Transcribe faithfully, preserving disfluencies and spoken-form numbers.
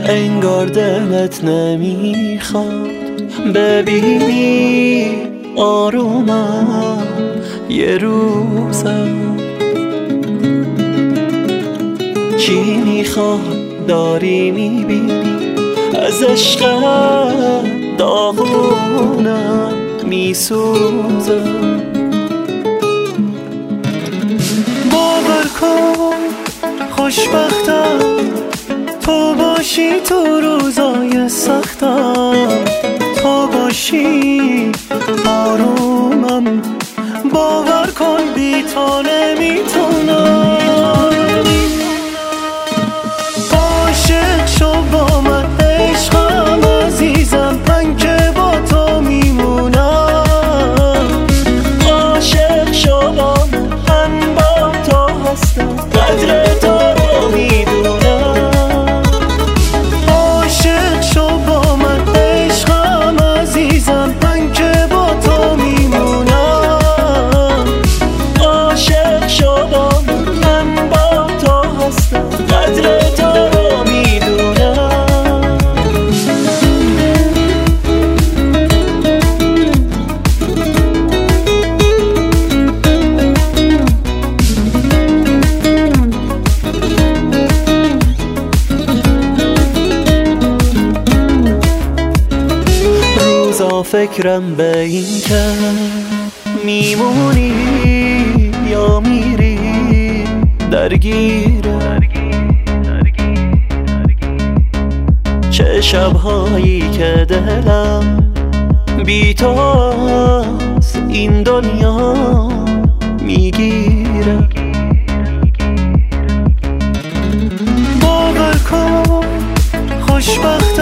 انگار دلت نمیخواد ببینی آرومم یه روزم. چی میخواد داری میبینی از عشقت داغونم میسوزم. باور کن خوشبختم تو باشی تو روزای سختم، تو باشی آرومم. باور کن بی تو نمیتونم. عاشق شو با من عشقم عزیزم، من که با تو میمونم. عاشق شو با من، من با تو هستم، قدر تو رو میدونم. عاشق شو با من عشقم عزیزم، من که با تو میمونم. عاشق شو با من، من با تو هستم، قدر تو رو میدونم. روزا فکرم به این که میمونی یا میری درگیره. چه شبهایی که دلم بی تو از این دنیا میگیره. باور کن خوشبخت